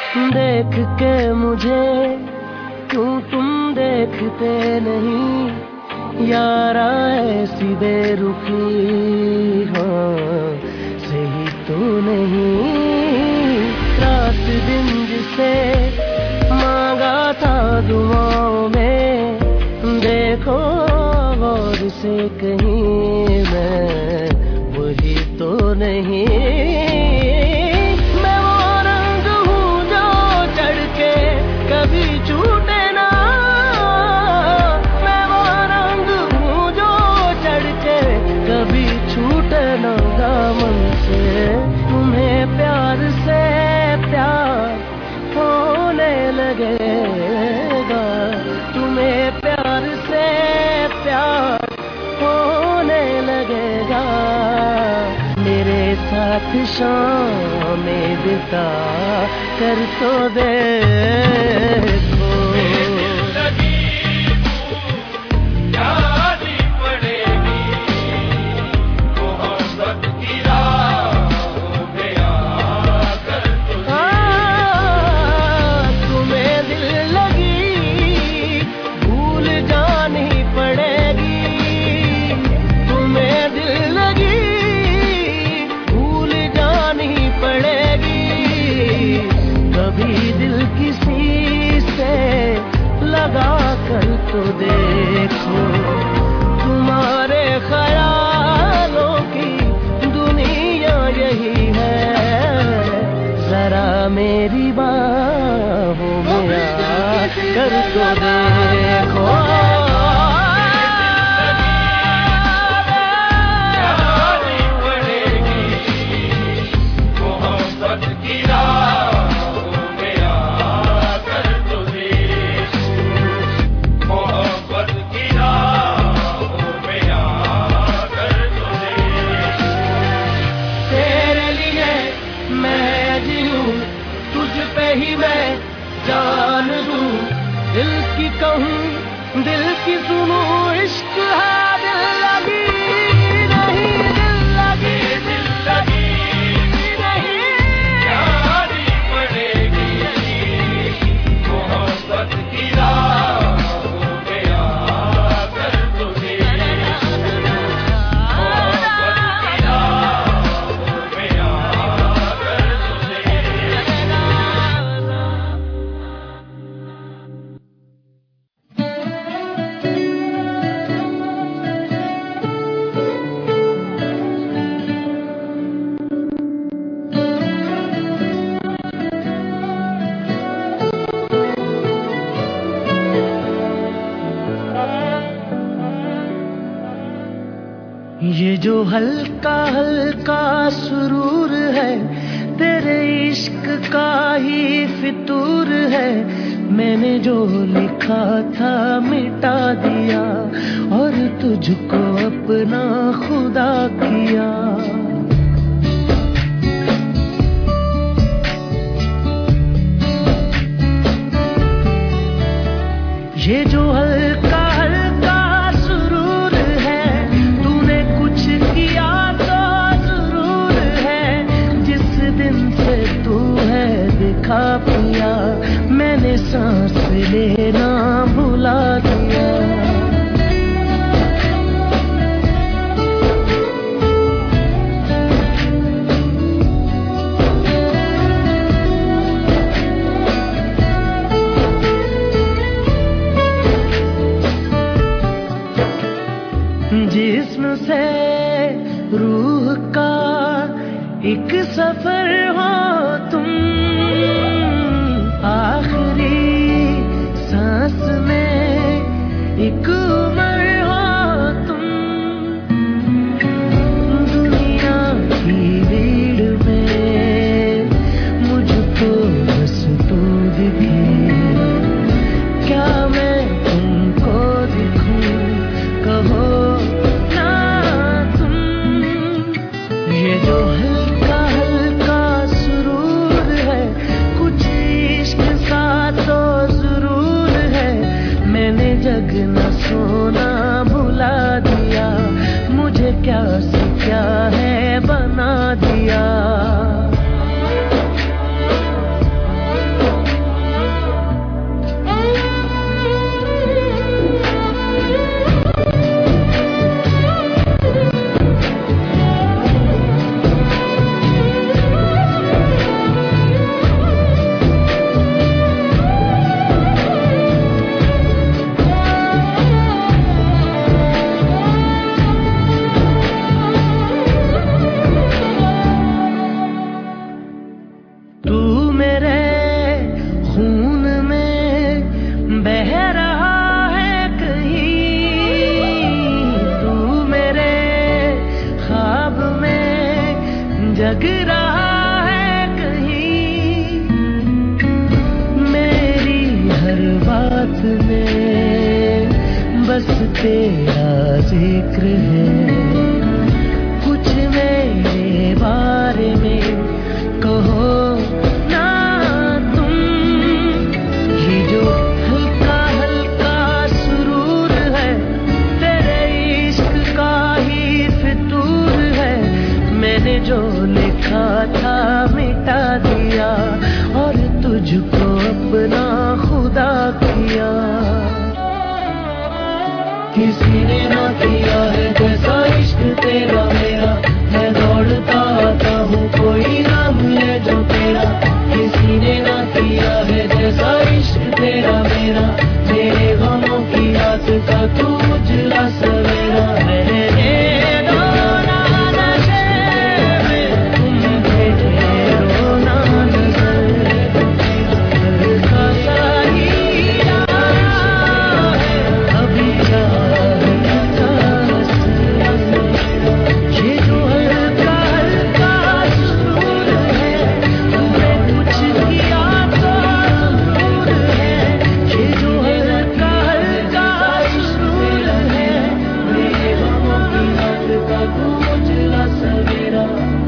देख के मुझे क्यों तुम देखते नहीं यारा ऐसी बेरुखी हाँ सही तो नहीं रात दिन जिसे मांगा था दुआओं में देखो गौर से कहीं मैं वही तो नहीं मैं वो रंग हूँ जो चढ़ के कभी छूटे ना मैं वो रंग हूँ जो चढ़ के कभी छूटे ना दामन से तुम्हें प्यार से प्यार होने लगेगा तुम्हें प्यार से प्यार होने लगेगा मेरे साथ शाम में बिता कर तो देखो तो देखो तुम्हारे ख्यालों की दुनिया यही है जरा मेरी बाहों में आकर तो देखो कहूँ दिल की सुनो इश्क है दिल लगी नहीं दिल लगी दिल लगी नहीं यारी पड़ेगी मोहब्बत की राहों पे आकर तुझे मोहब्बत की राहों पे आकर तुझे ये जो हल्का हल्का सुरूर है तेरे इश्क का ही फितूर है मैंने जो लिखा था मिटा दिया और तुझको अपना खुदा किया ये जो हल्का हल्का सुरूर है तूने कुछ किया तो जरूर है जिस दिन से तू है दिखा पिया मैंने सांस लेना भुला दिया जिस्म से रूह का एक सफर हो तुम आखिरी सांस में एक उम्र हो तुम दुनिया की भीड़ में मुझको बस तू दिखे क्या मैं तुमको दिखूं कहो जो हल्का हल्का सुरूर किसी ने ना किया है जैसा इश्क तेरा मेरा, मैं दौड़ता आता हूँ कोई ना मिले जो तेरा, किसी ने ना किया है जैसा इश्क तेरा मेरा, मेरे गमों की रात का तू उजला सवेरा, रहने दो ना नशे में तुम भेजे रोना नजर का साहिया है अभी चाहता ये जो हल्का हल्का सुरूर है तुमने कुछ किया तो जरूर है, ये जो हल्का हल्का सुरूर है मेरे गमों की रात का तू उजला सवेरा।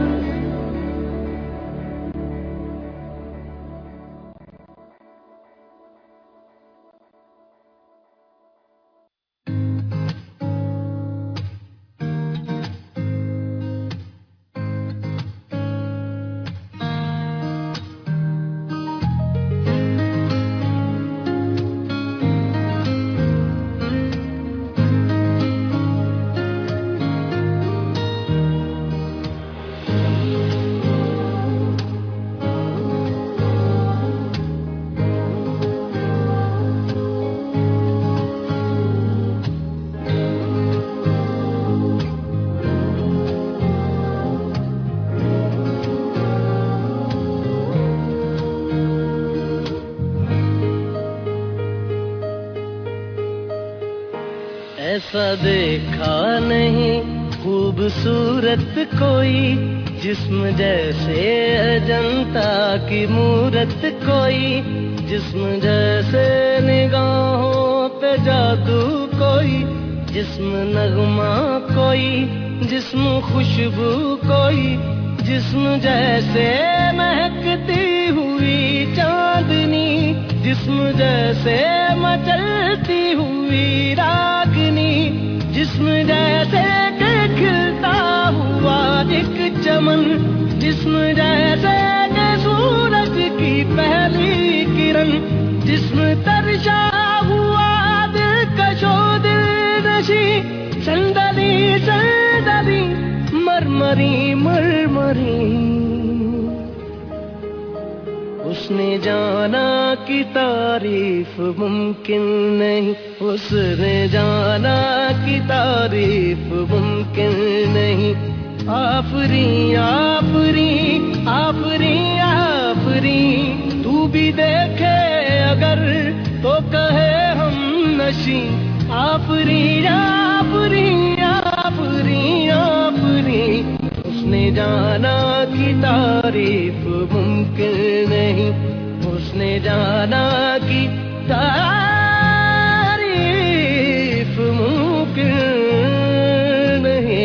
ऐसा देखा नहीं खूबसूरत कोई, जिस्म जैसे अजंता की मूरत कोई, जिस्म जैसे निगाहों पे जादू कोई, जिस्म नगमा कोई, जिस्म खुशबू कोई, जिस्म जैसे महकती हुई चांदनी, जिस्म जैसे मचलती हुई रागनी, जिस्म जैसे कि खिलता हुआ एक चमन, जिस्म जैसे कि सूरज की पहली किरण, जिस्म तरशा हुआ दिलकशो दिलनशी, संदली संदली मरमरी मरमरी, उसने जाना कि तारीफ मुमकिन नहीं, उसने जाना कि तारीफ मुमकिन नहीं, आफरी आफरी आफरी आफरी, तू भी देखे अगर तो कहे हम नशी, आफरी आफरी आफरी आफरी, उसने जाना कि तारीफ मुमकिन नहीं, उसने जाना कि तारीफ मुमकिन नहीं।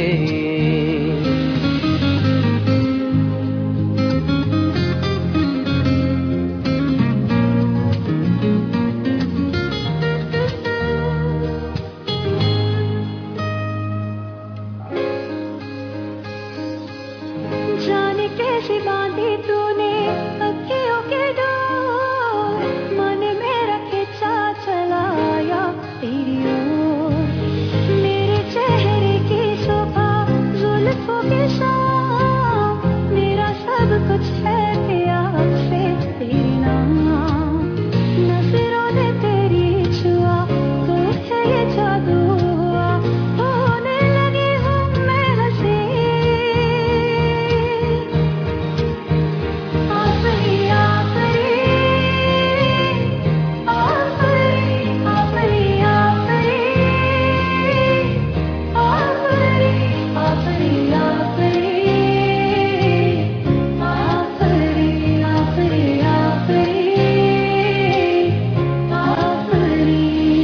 जाने कैसी बांधी तूने अखियों के डोर, मन मेरा खिंचा चला आया तेरी ओर, मेरे चेहरे की शोभा जुल्फों के साथ, मेरा सब कुछ है प्यार से तेरी नाम, नजरों ने तेरी छुआ तो है ये जादू हुआ, होने लगी हूँ मैं हंसी, आफरी आफरी आफरी आफरी आफरी आफरी आफरी आफरी आफरी आफरी आफरी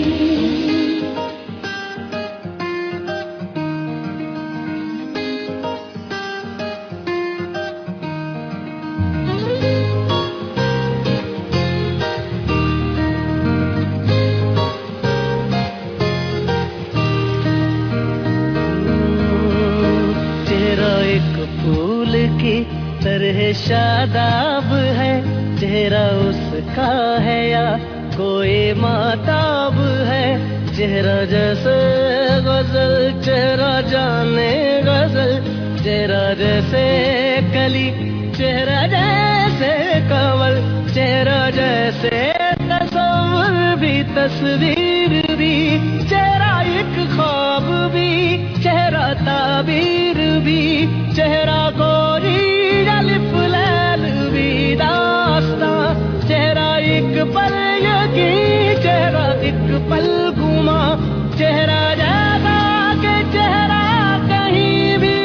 चेहरा एक फूल की तरह शादाब है, चेहरा उसका है या कोई माताब है, चेहरा जैसे गजल चेहरा जाने गजल चेहरा जैसे कली चेहरा जैसे कवल चेहरा जैसे तस्वीर भी तस्वीर भी चेहरा एक ख्वाब भी चेहरा ताबीर भी चेहरा गोरी अलिफ लैल भी दास्तां चेहरा एक पल यकीन चेहरा एक पल घुमा चेहरा जाता के चेहरा कहीं भी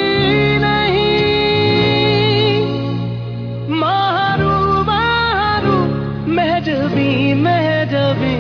नहीं मारू मारू महजबी महजबी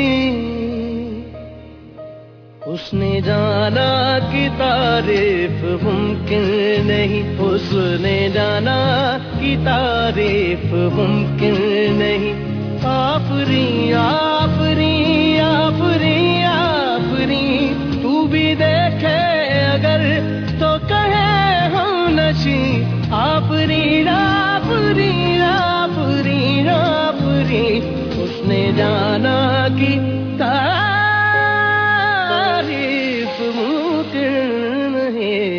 उसने जाना कि तारीफ मुमकिन नहीं उसने जाना कि तारीफ मुमकिन नहीं आफरी आफरी आफरी आफरी तू भी देखे अगर तो कहे हम नशी आफरी आफरी आफरी आफरी उसने जाना कि तारीफ मुमकिन नहीं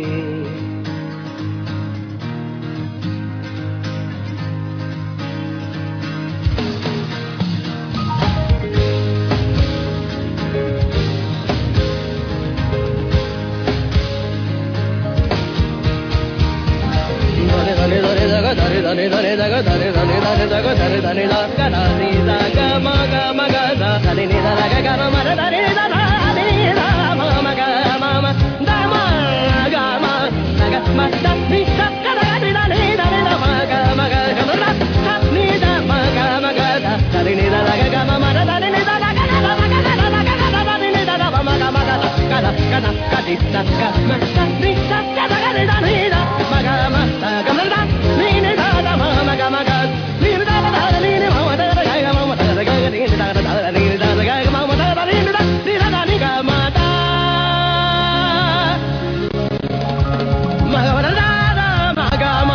dare dare dare daga dare dare dare daga dare dare da ga na ni da ga ma ga ma ga da dare ni da ga ga ma da dare da da ni da ma ma ga ma ma da ma ga ma da ga ma da ni da ga da ni da ni da ni da ma ga ma ga ga ma da da ni da ma ga ma ga da dare ni da ga ga ma ma da dare ni da ga ga da ma ga da da ga da da ni da da ma ga ma ga da ga da ga da ga di da ga ma da ni da ga da ni da ni da ma ga ma da ga ma da ni ni da da ma ma ga ma ga ni da da da ni ni ma da da ga ga ma da da ga ni da da da ni da da ga ma ma da da ni da ni da da ni ga ma da ma ga ma da da ma ga ma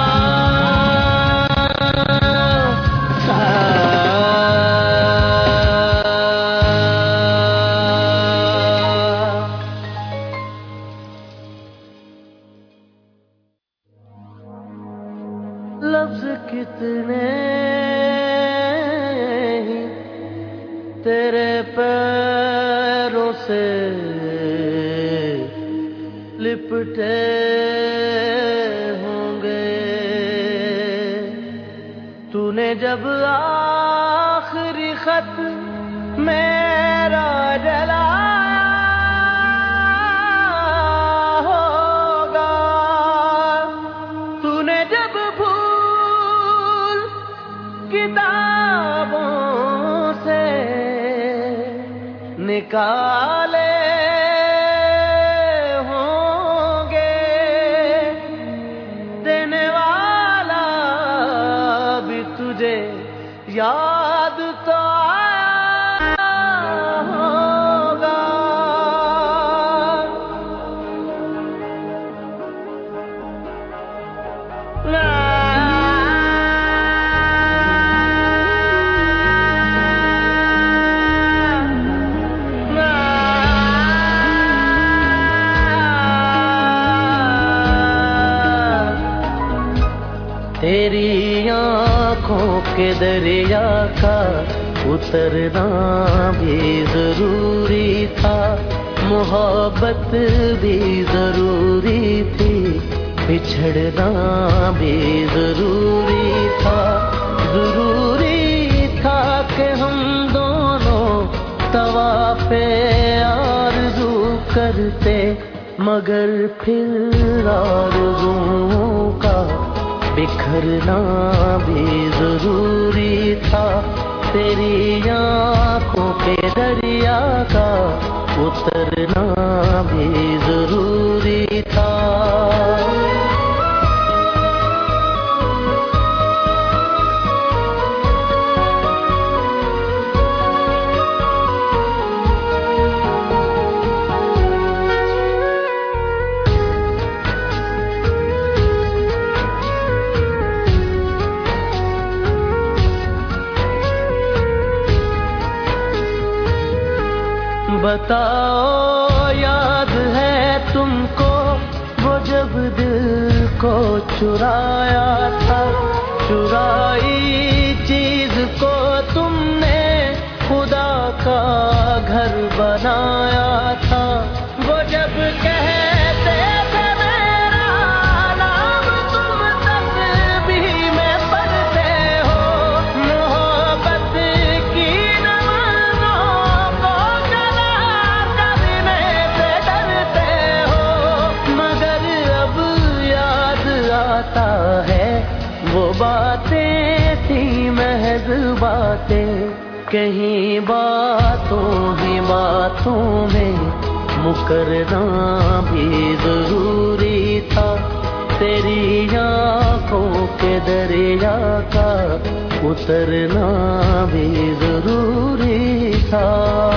sa लफ्ज कितने ही तेरे पैरों से लिपटे होंगे तूने जब आखिरी खत मेरा जलाया होगा तूने जब भूल किताबों से निकाले होंगे देने वाला भी तुझे याद तो आया होगा तेरी आँखों के दरिया का उतरना भी जरूरी था मोहब्बत भी जरूरी थी बिछड़ना भी जरूरी था जरूरी था कि हम दोनों तवाफ़े आरज़ू करते मगर फिर आरज़ुओं का बिखरना भी जरूरी था तेरी आँखों के दरिया का उतरना भी जरूरी था بتاؤ یاد ہے تم کو وہ جب دل کو چرایا تھا، چرائی چیز کو تم نے خدا کا گھر بنایا تھا، وہ جب کہتے تھے میرا نام تم تسبیح میں پڑھتے ہو، محبت کی نمازوں کو قضا کرنے سے ڈرتے ہو، مگر اب یاد آتا ہے وہ باتیں تھی محض باتیں، کہیں باتوں ہی باتوں میں مکرنا بھی ضروری تھا، تیری آنکھوں کے دریا کا اترنا بھی ضروری تھا۔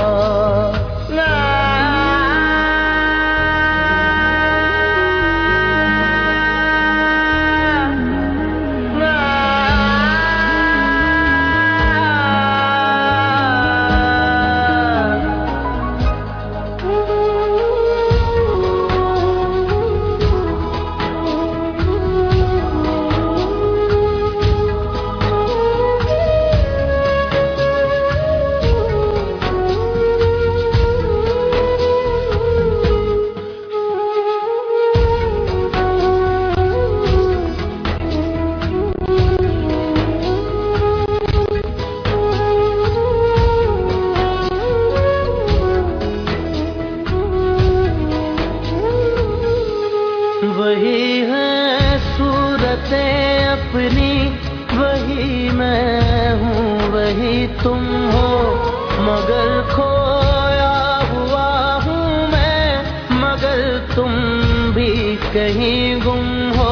وہی ہے صورتیں اپنی، وہی میں ہوں وہی تم ہو، مگر کھویا ہوا ہوں میں، مگر تم بھی کہیں گم ہو،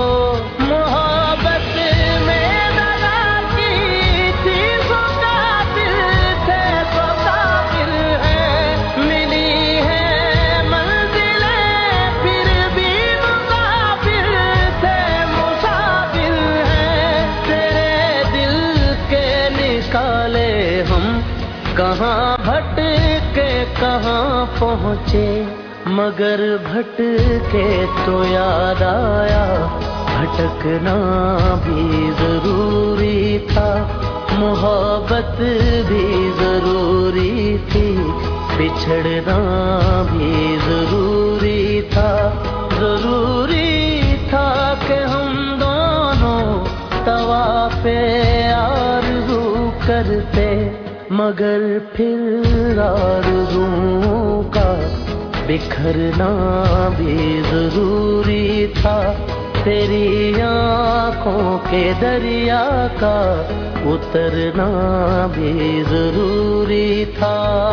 محبت میں دغا کی تھی سو قاتل تھے سو قاتل ہے، ملی ہے منزلیں پھر بھی مسافر تھے مسافر ہیں، تیرے دل کے نکالے ہم کہاں بھٹ کے کہاں پہنچے، مگر بھٹ کے تو یاد آیا بھٹکنا بھی ضروری تھا، محبت بھی ضروری تھی، بچھڑنا بھی ضروری تھا، ضروری تھا کہ ہم دونوں طواف آرزو کرتے، مگر پھر آرزوؤں کا بکھرنا بھی ضروری تھا، تیری آنکھوں کے دریا کا اترنا بھی ضروری تھا۔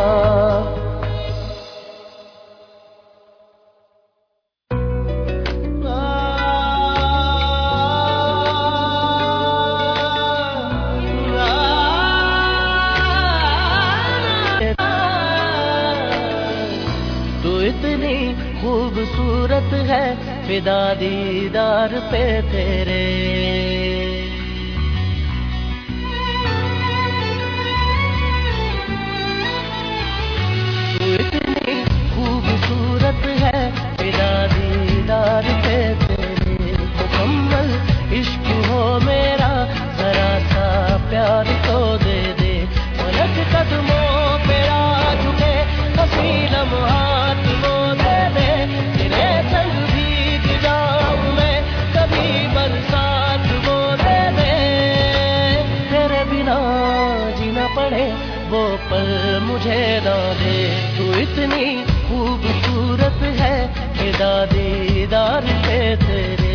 خوبصورت ہے فدا دیدار پہ تیرے، تو اتنی خوبصورت ہے فدا دیدار پہ تیرے، مکمل عشق ہو میرا ذرا سا پیار تو دے دے، پلک قدموں پہ آ جھکے ہنسی لمحات وہ دے دے، تیرے سنگ بھیگ جاؤں میں کبھی برسات وہ دے دے، تیرے بنا جینا پڑے وہ پل مجھے نہ دے، تو اتنی خوبصورت ہے فدا دیدار پہ تیرے۔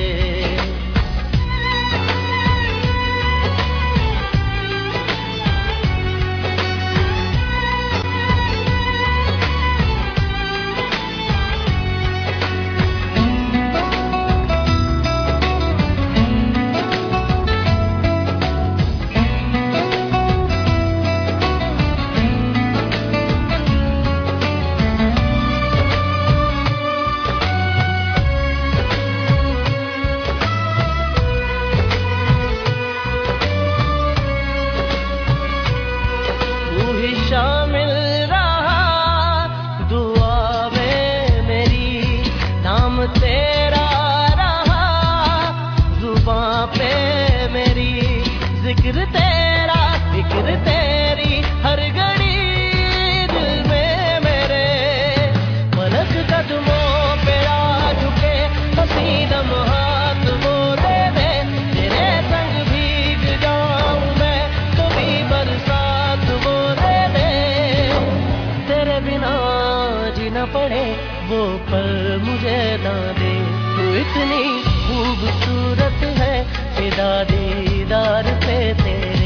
ذکر تیرا فکر تیری ہر گھڑی دل میں میرے پلک قدموں پہ آ چکے ہنسی لمحات وہ دے دے تیرے سنگ بھیگ جاؤں میں کبھی برسات وہ دے دے تیرے بنا جینا پڑے وہ پل مجھے نہ دے تو اتنی خوبصورت ہے فدا دیدار پہ تیرے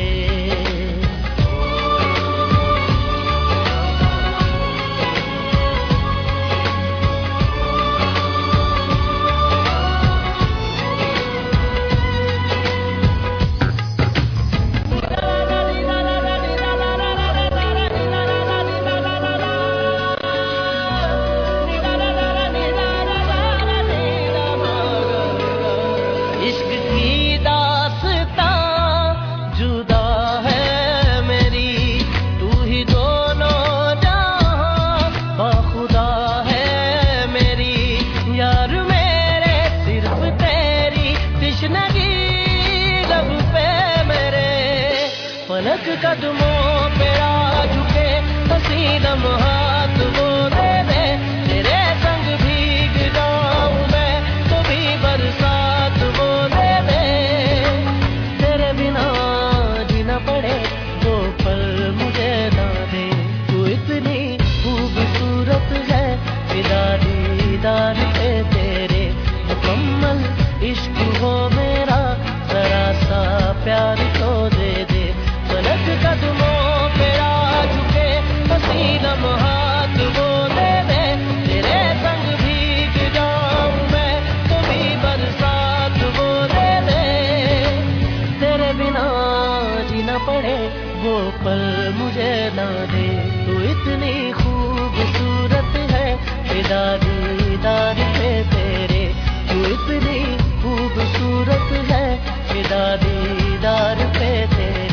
قدموں پہ آ چکے ہنسی لمحات وہ دے دے تیرے سنگ بھیگ جاؤں میں کبھی برسات وہ دے دے تیرے بنا جینا پڑے وہ پل مجھے نہ دے تو اتنی خوبصورت ہے فدا دیدار پہ تیرے مکمل عشق ہو میرا ذرا سا پیار تو دے دے پلک قدموں پہ آ چکے ہنسی لمحات وہ دے دے تیرے سنگ بھیگ جاؤں میں کبھی برسات وہ دے دے تیرے بنا جینا پڑے وہ پل مجھے نہ دے تو اتنی خوبصورت ہے فدا دیدار پہ تیرے تو اتنی خوبصورت ہے فدا دیدار پہ تیرے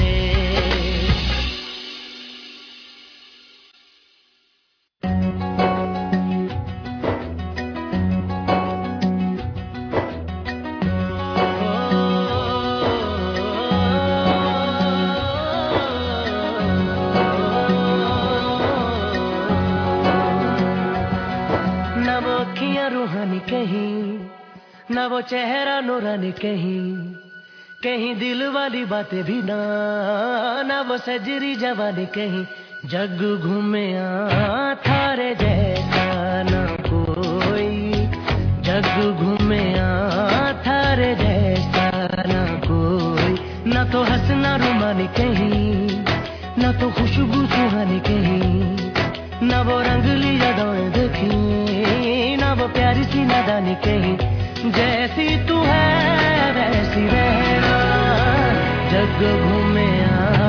نہ وہ چہرہ نورانی کہیں کہیں دل والی باتیں بھی نہ نہ وہ سجری جوانی کہیں جگ گھومیا تھارے جیسا نہ کوئی جگ گھومیا تھارے جیسا نہ کوئی نہ تو ہنسنا رومانی کہیں نہ تو خوشبو سہانی کہیں نہ وہ رنگلی یادیں دیکھی نہ وہ پیاری سی نادانی کہیں جیسی تو ہے ویسی رہنا جگ گھومیا